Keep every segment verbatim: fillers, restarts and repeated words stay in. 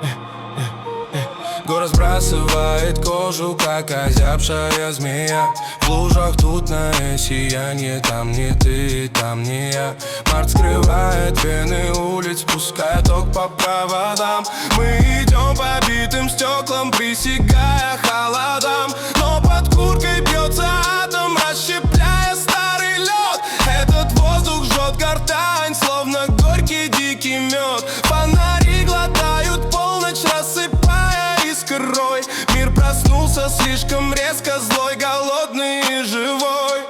Город сбрасывает кожу, как озябшая змея. В лужах тутное сияние, там не ты, там не я. Март скрывает вены улиц, пуская ток по проводам. Мы идем по битым стеклам, присягая холодам. Но под курткой бьется атом, расщепляя старый лед. Этот воздух жжет гортань, словно горький дикий мед. Фонари глотают полночь, рассыпая искрой. Мир проснулся слишком резко, злой, голодный и живой.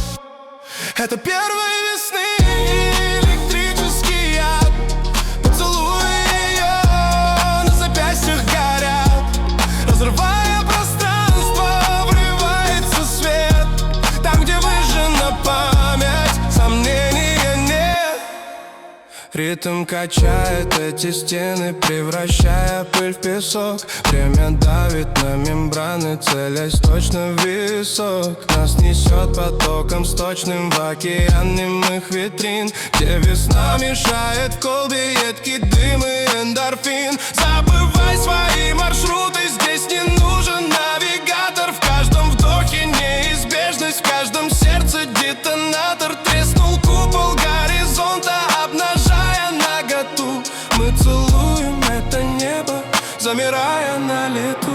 Это первой весны электрический яд. Поцелуи ее на запястьях горят. Разрывая пространство, врывается свет. Там, где выжжена память, сомнения нет. Ритм качает эти стены, превращая пыль в песок. Время давит на мембраны, целясь точно в висок. Нас несет потоком сточным в океан немых витрин, где весна мешает в колбе едкий дым и эндорфин. Забывай свои маршруты, здесь не нужен навигатор. В каждом вдохе неизбежность, в каждом сердце детонатор. Треснул купол горизонта, обнажая наготу. Мы целуем это небо, замирая на лету.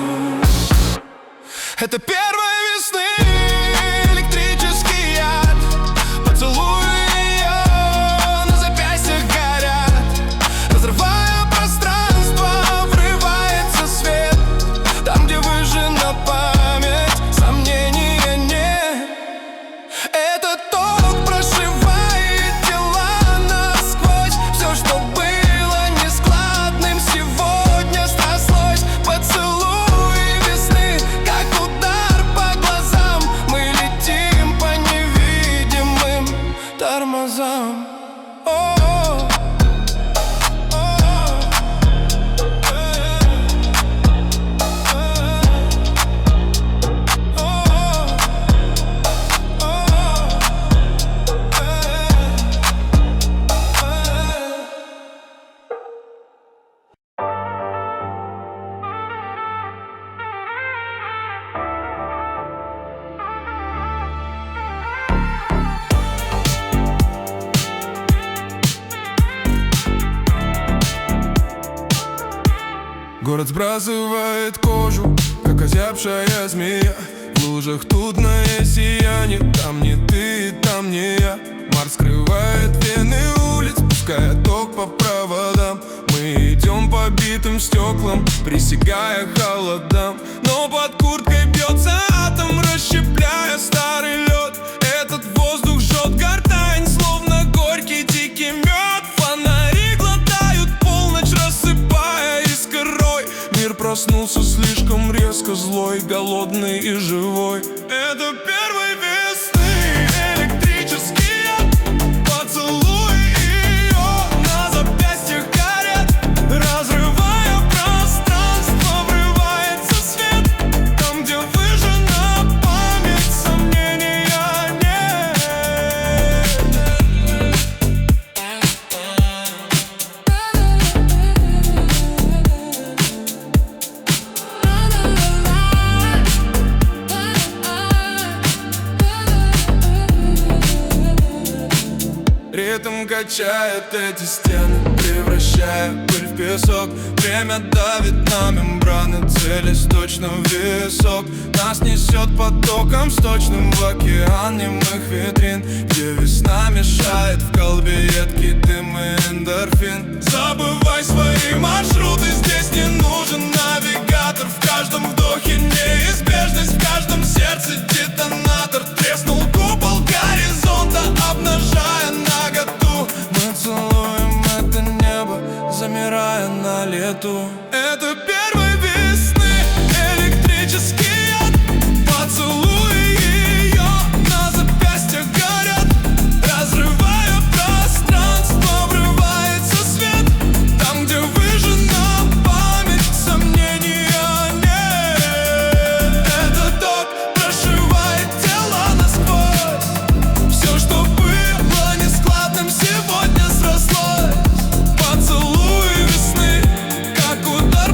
Это первой весны электрический яд. Поцелуи ее на запястьях горят. Разрывая пространство, врывается свет. Там, где выжжена память, сомнения нет. Этот ток прошивает тела насквозь. Все, что было нескладным, сегодня срослось. Поцелуи весны, как удар по глазам. Мы летим по невидимым тормозам. О-о-о. Город сбрасывает кожу, как озябшая змея. В лужах тутное сияние, там не ты, там не я. Март скрывает вены улиц, пуская ток по проводам. Мы идем по битым стеклам, присягая холодам. Но под курткой бьется атом, расщепляя старый лед. Этот воздух жжет гортань, словно горький дикий мед. Фонари глотают полночь, рассыпая искрой. Мир проснулся слишком резко, злой, голодный и живой. Это первой весны электрический яд. Поцелуи ее на запястьях горят. Разрывая пространство, врывается свет. Там, где выжжена память, сомнения нет. Ритм качает эти стены, превращая пыль в песок. Время давит на мембраны, целясь точно в висок. Нас несет потоком сточным в океан немых витрин, где весна мешает в колбе едкий дым и эндорфин. Забывай свои маршруты, здесь не нужен навигатор. В каждом вдохе неизбежность, в каждом сердце детонатор. Треснул купол горизонта, обнажая наготу. Мы целуем это небо, замирая на лету. Это первой весны электрический яд. Поцелуи ее на запястьях горят. Разрывая пространство, врывается свет. Там, где выжжена память, сомнения нет. Этот ток прошивает тела насквозь. Все, что было нескладным, сегодня срослось. Поцелуи весны, как удар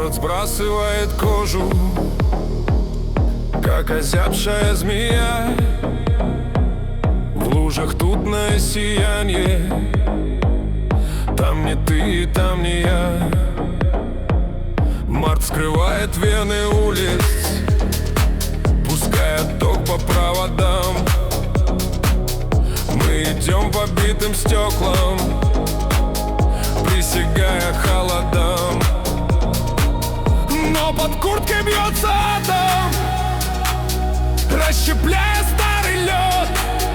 Город сбрасывает кожу, как озябшая змея. В лужах тутное сияние. Там не ты, там не я. Март скрывает вены улиц, пускает ток по проводам. Мы идем по битым стеклам, присягая холодам. Но под курткой бьется атом, расщепляя старый лед.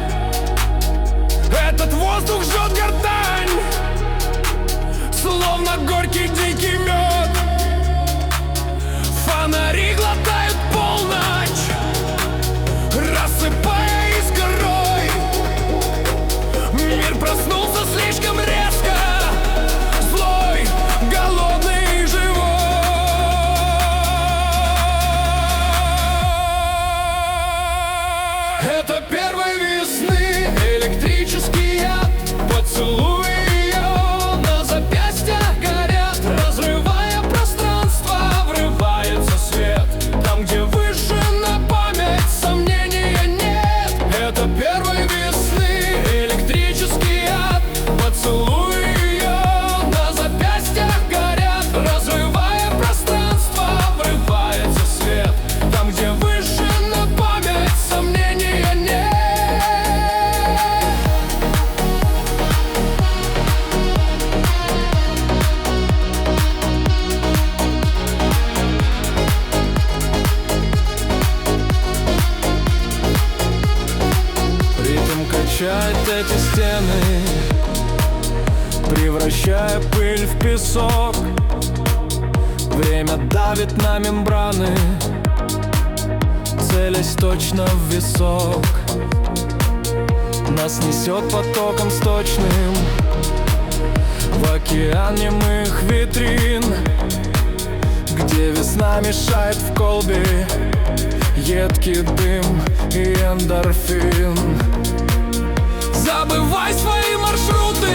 Этот воздух жжет гортань, словно горький дикий мед. Фонари глотают полночь, рассыпая искрой. Мир проснулся слишком резко, злой, голодный и живой. Это первой весны электрический яд. Поцелуй ее на запястьях горят, разрывая пространство, врывается свет. Там, где выжжена память, сомнения нет. Это первой весны электрический яд. Поцелуй ее на запястьях горят, разрывая пространство, врывается свет. Там, где выжжена память, сомнения нет. Ритм качает эти стены, превращая пыль в песок. Время давит на мембраны, целясь точно в висок. Нас несет потоком сточным в океан немых витрин, где весна мешает в колбе едкий дым и эндорфин. Забывай свои маршруты,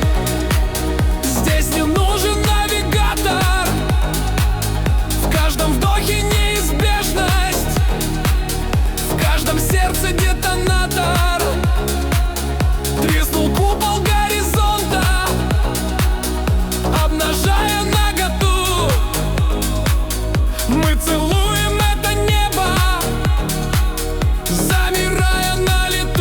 здесь не нужен навигатор. В каждом вдохе неизбежность, в каждом сердце детонатор. Треснул купол горизонта, обнажая наготу. Мы целуем это небо, замирая на лету.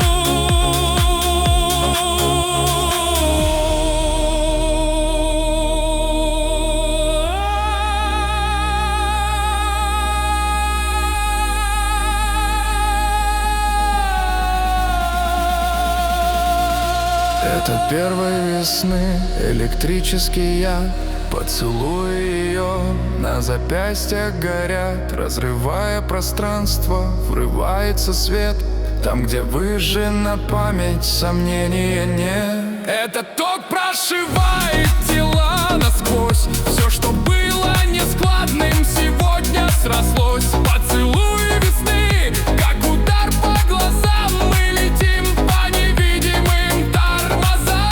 Это первой весны электрический яд. Поцелуи ее на запястьях горят, разрывая пространство, врывается свет. Там, где выжжена память, сомнения нет. Этот ток прошивает тела насквозь. Все, что было нескладным, сегодня срослось. Поцелуи весны, как удар по глазам. Мы летим по невидимым тормозам.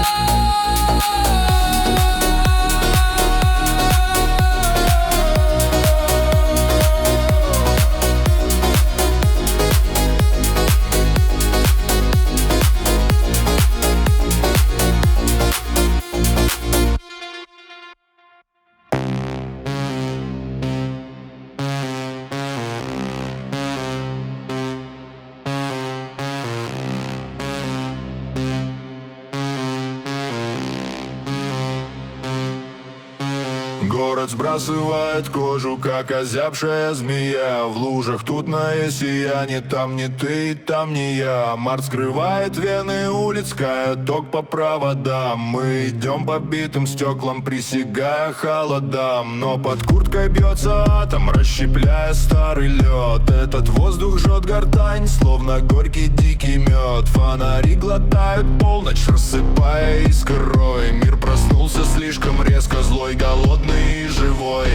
Город сбрасывает кожу, как озябшая змея. В лужах тутное сияние. Там не ты, там не я. Март скрывает вены улиц, кает ток по проводам. Мы идем по битым стеклам, присягая холодам. Но под курткой бьется атом, расщепляя старый лед. Этот воздух жжет гортань, словно горький дикий мед. Фонари глотают полночь, рассыпая искрой. Мир проснулся слишком резко, злой, голодный и живой.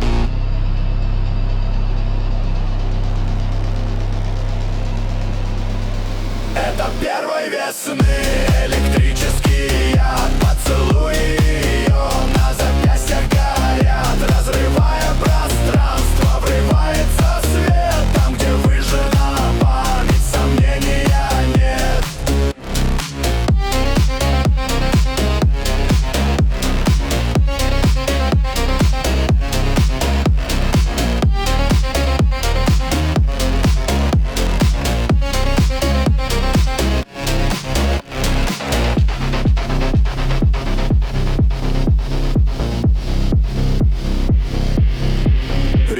Это первой весны электрический яд. Поцелуи ее на запястьях горят, разрывая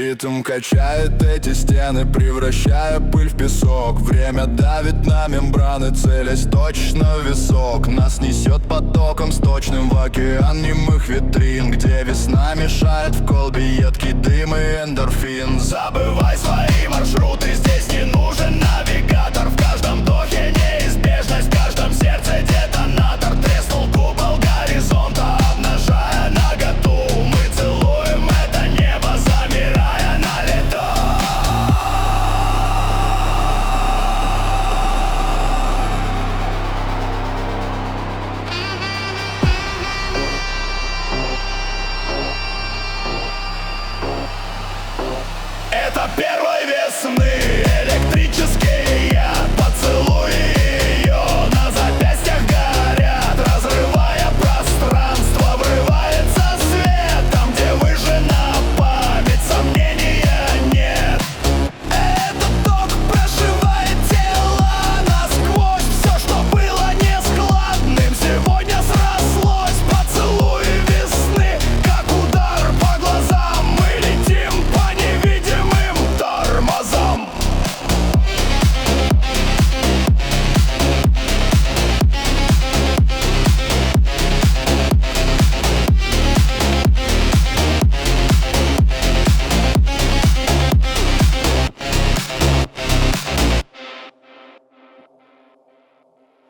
Ритм качает эти стены, превращая пыль в песок. Время давит на мембраны, целясь точно в висок. Нас несет потоком сточным в океан немых витрин, где весна мешает в колбе едкий дым и эндорфин. Забывай свои маршруты,